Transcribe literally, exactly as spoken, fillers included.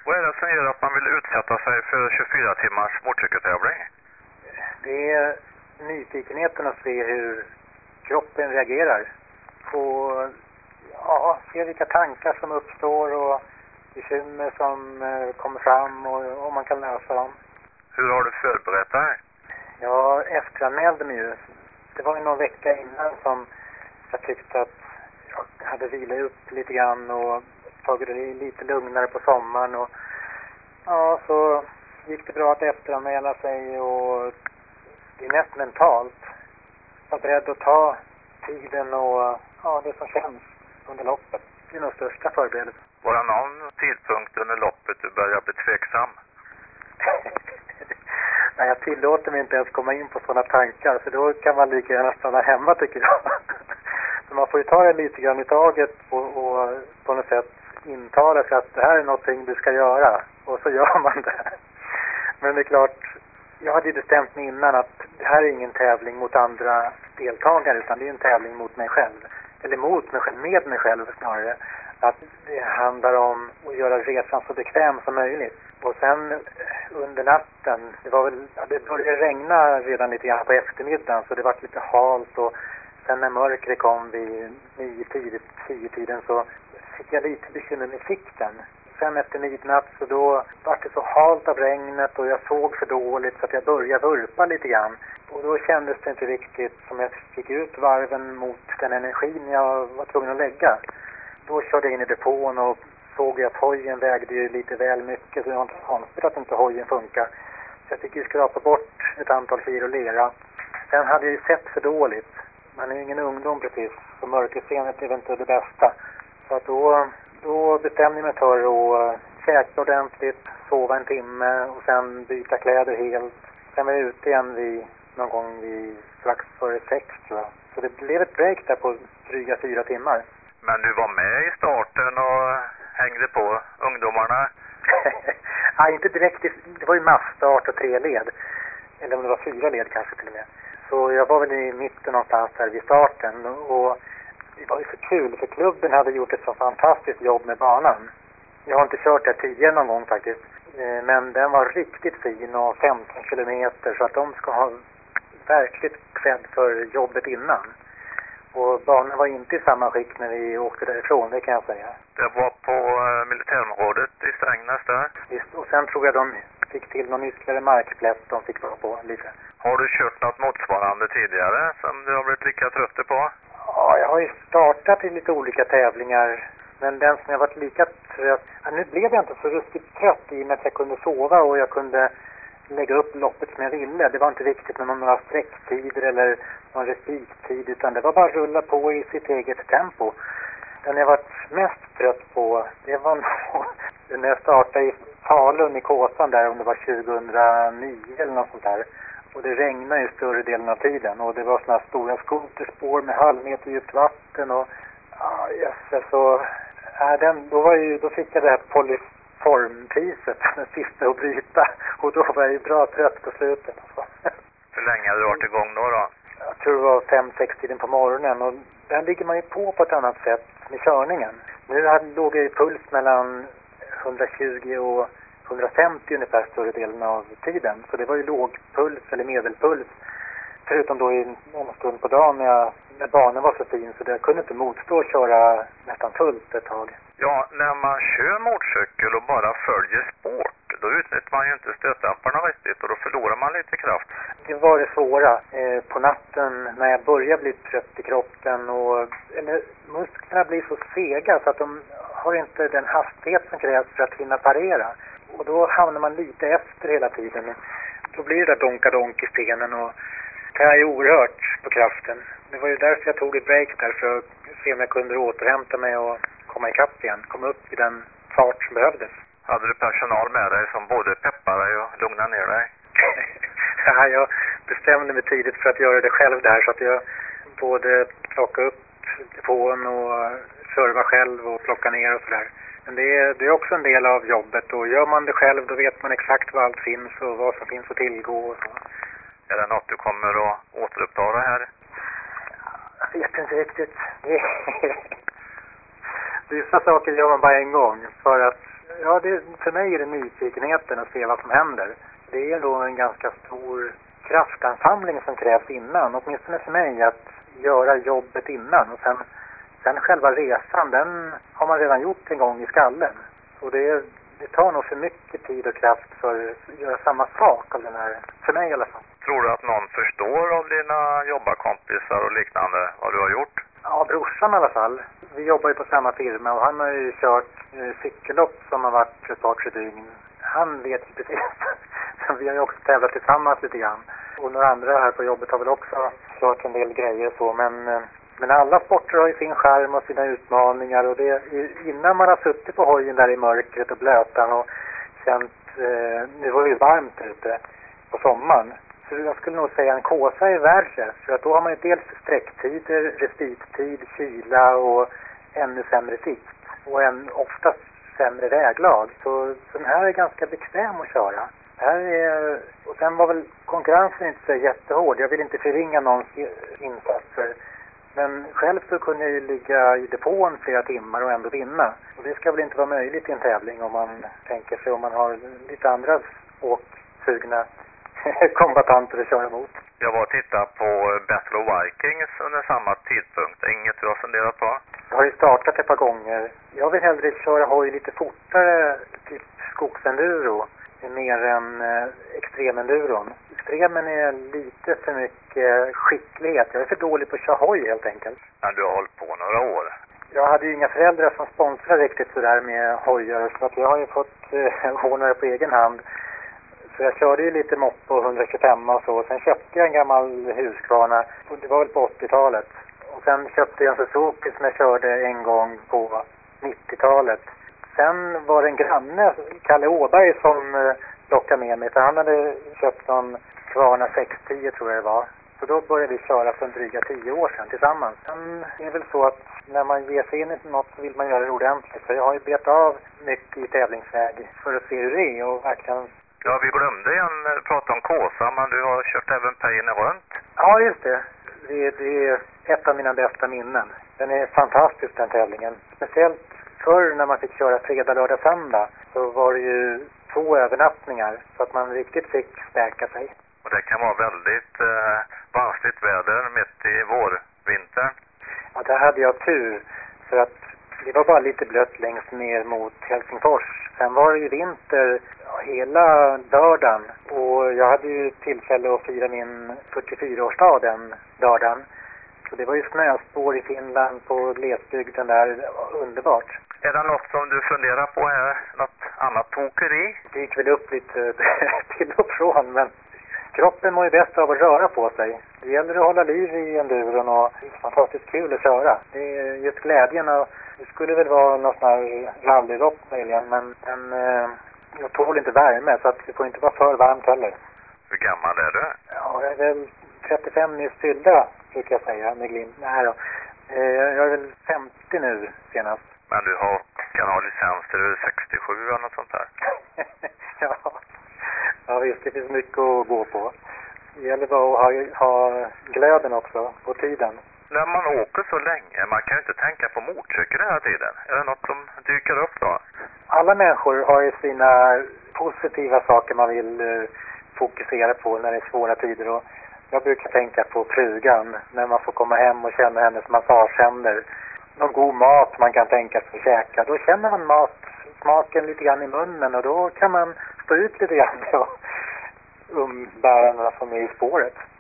Vad är det som gör att man vill utsätta sig för tjugofyra timmars motorcykeltävling? Det är nyfikenheten att se hur kroppen reagerar. Och ja, se vilka tankar som uppstår och bekymmer som eh, kommer fram och om man kan lösa dem. Hur har du förberett dig? Jag efteranmälde mig ju. Det var ju någon vecka innan som jag tyckte att jag hade vilat upp lite grann och tagit det lite lugnare på sommaren. Och ja, så gick det bra att efteranmäla sig och det är mest mentalt. Jag var beredd att ta tiden och ja, det som känns under loppet. Det är nog största förberedelsen. Var det någon tidpunkt under loppet du började bli tveksam? Nej, jag tillåter mig inte ens komma in på sådana tankar. För då kan man lika gärna stanna hemma, tycker jag. Så man får ju ta det lite grann i taget och, och på något sätt intala sig att det här är någonting du ska göra. Och så gör man det. Men det är klart, jag hade ju bestämt mig innan att det här är ingen tävling mot andra deltagare, utan det är en tävling mot mig själv. Eller mot mig själv, med mig själv snarare. Att det handlar om att göra resan så bekväm som möjligt. Och sen under natten, det var väl, ja, det började regna redan lite grann på eftermiddagen, så det var lite halt. Och sen när mörkret kom vid nio tidigt, tio tiden, så fick jag lite bekymmer med sikten. Sen efter midnatt så då var det så halt av regnet och jag såg för dåligt så att jag började vurpa lite grann. Och då kändes det inte riktigt som jag fick ut varven mot den energin jag var tvungen att lägga. Då körde jag in i depån och såg att hojen vägde ju lite väl mycket, så det var inte konstigt att inte hojen funkar. Så jag fick ju skrapa bort ett antal kilo lera. Sen hade jag ju sett för dåligt. Man är ju ingen ungdom precis, så mörkerseendet är inte det bästa. Så att då, då bestämde jag mig för att käka ordentligt, sova en timme och sen byta kläder helt. Sen var jag ute igen vid, någon gång vid strax före sex, tror jag. Så det blev ett break där på dryga fyra timmar. Men du var med i starten och hängde på ungdomarna? Nej, inte direkt. Det var ju massstart och tre led. Eller om det var fyra led kanske till och med. Så jag var väl i mitten någonstans där vid starten. Och det var ju så kul, för klubben hade gjort ett så fantastiskt jobb med banan. Jag har inte kört där tidigare någon gång faktiskt. Men den var riktigt fin och femton kilometer, så att de ska ha verkligt cred för jobbet innan. Och banan var inte i samma skick när vi åkte därifrån, det kan jag säga. Det var på uh, militärområdet i Strängnäs där? Visst, och sen tror jag de fick till någon ytterligare markplätt de fick vara på lite. Har du kört något motsvarande tidigare som du har blivit lika trött på? Ja, jag har ju startat i lite olika tävlingar. Men den som jag varit lika trött... Ja, nu blev jag inte så ruskigt trött i och med att jag kunde sova och jag kunde lägga upp loppet som jag ville. Det var inte viktigt med några sträcktider eller någon respittid, utan det var bara att rulla på i sitt eget tempo. Den jag varit mest trött på, det var nog när jag startade i Falun i Kåsan där, om det var tjugohundranio eller något sånt där. Och det regnade ju större delen av tiden och det var såna stora skoterspår med halvmeter djupt vatten och ja, jösses, så ja, den, då, var ju, då fick jag det här polyformpriset, den sista att bryta, och då var jag ju bra trött på slutet. Hur länge hade du varit igång då då? Jag tror det var fem sex tiden på morgonen, och där ligger man ju på på ett annat sätt med körningen. Nu hade, låg jag i puls mellan hundratjugo och hundrafemtio ungefär större delen av tiden. Så det var ju låg puls eller medelpuls. Förutom då i en stund på dagen när, jag, när banan var så fin, så jag kunde inte motstå att köra nästan fullt ett tag. Ja, när man kör motorcykel och bara följer sport, då utnyttjar man ju inte stötdämparna riktigt och då förlorar man lite kraft. Det var det svåra. Eh, på natten när jag började bli trött i kroppen och eller, musklerna blir så sega så att de har inte den hastighet som krävs för att hinna parera. Och då hamnar man lite efter hela tiden. Då blir det där donka-donk i stenen och det är ju oerhört på kraften. Det var ju därför jag tog ett break där, för att se om jag kunde återhämta mig och komma ikapp igen. Komma upp i den fart som behövdes. Hade du personal med dig som både peppar dig och lugnar ner dig? Ja, jag bestämde mig tidigt för att göra det själv där, så att jag både plockade upp depån och serva själv och plocka ner och sådär. Men det är, det är också en del av jobbet, och gör man det själv då vet man exakt vad allt finns och vad som finns att tillgå och så. Är det något du kommer att återuppta det här? Jag vet inte riktigt. Vissa saker gör man bara en gång, för att Ja, det, för mig är det nyfikenheten att se vad som händer. Det är då en ganska stor kraftansamling som krävs innan, åtminstone för mig, att göra jobbet innan. Och sen, sen själva resan, den har man redan gjort en gång i skallen. Och det, det tar nog för mycket tid och kraft för att göra samma sak av den här, för mig i alla fall. Tror du att någon förstår av dina jobbarkompisar och liknande vad du har gjort? Ja, brorsan i alla fall. Vi jobbar ju på samma firma och han har ju kört eh, cykellopp som har varit för ett par tre dygn. Han vet ju precis. Så vi har ju också tävlat tillsammans lite grann. Och några andra här på jobbet har väl också kört en del grejer och så. Men, eh, men alla sporter har ju sin charm och sina utmaningar. Och det, innan man har suttit på hojen där i mörkret och blötan och känt, eh, nu var det ju varmt ute på sommaren. Så jag skulle nog säga en kåsa är värre. För att då har man ju dels sträcktider, respittid, kyla och ännu sämre sikt. Och en oftast sämre väglag. Så, så den här är ganska bekväm att köra. Det här är, och sen var väl konkurrensen inte så jättehård. Jag vill inte förringa någons insatser. Men själv så kunde jag ju ligga i depån flera timmar och ändå vinna. Och det ska väl inte vara möjligt i en tävling om man tänker sig om man har lite andra åksugna kombatanter att köra emot. Jag var och tittade på Battle of Vikings under samma tidpunkt. Inget du har funderat på? Jag har ju startat ett par gånger. Jag vill hellre köra hoj lite fortare, typ skogsenduro, mer än eh, extremenduron. Extremen är lite för mycket skicklighet. Jag är för dålig på att köra hoj helt enkelt. Men du har hållit på några år. Jag hade ju inga föräldrar som sponsrar riktigt sådär med hojar, så att jag har ju fått eh, ordna det på egen hand. Så jag körde ju lite mopp på hundratjugofem och så. Sen köpte jag en gammal Husqvarna. Det var väl på åttiotalet. Och sen köpte jag en Suzuki som jag körde en gång på nittiotalet. Sen var det en granne, Kalle Åberg, som eh, lockade med mig. För han hade köpt någon Kvarna sextio tror jag det var. Så då började vi köra för en dryga tio år sedan tillsammans. Sen är det väl så att när man ger sig in i något så vill man göra det ordentligt. Så jag har ju bet av mycket i tävlingsväg för att se hur det är och verkligen... Ja, vi glömde igen prata om Kåsa, men du har kört även Peine runt. Ja, just det. det. Det är ett av mina bästa minnen. Den är fantastisk, den tävlingen. Speciellt förr när man fick köra fredag, lördag, söndag så var det ju två övernattningar så att man riktigt fick stärka sig. Och det kan vara väldigt eh, vanskligt väder mitt i vårvintern. Ja, där hade jag tur för att det var bara lite blött längst ner mot Helsingfors. Sen var det ju vinter ja, hela lördagen och jag hade ju tillfälle att fira min fyrtiofyra-årsdag den lördagen. Så det var ju snöspår i Finland på glesbygden där, det var underbart. Är det något som du funderar på här? Något annat tokeri? Det gick väl upp lite till och från, men kroppen mår ju bäst av att röra på sig. Det gäller att hålla liv i enduron och det är fantastiskt kul att köra. Det är just glädjen och det skulle väl vara något sån här rallylopp möjligen, men, men eh, jag tål inte värme så att det får inte vara för varmt heller. Hur gammal är du? Ja, jag är väl trettiofem nyss fyllda, brukar jag säga med glimt. Nej då. Eh, jag är väl femtio nu senast. Men du har, kan ha licens till du är sextiosju eller något sånt där? ja. ja, visst, det finns mycket att gå på. Det gäller bara att ha, ha glöden också på tiden. När man åker så länge, man kan ju inte tänka på motorcykel hela tiden. Är det något som dyker upp då? Alla människor har ju sina positiva saker man vill uh, fokusera på när det är svåra tider. Och jag brukar tänka på frugan när man får komma hem och känna hennes massagehänder. Någon god mat man kan tänka sig att käka. Då känner man mat, smaken lite grann i munnen och då kan man stå ut lite grann och umbärandena som är i spåret.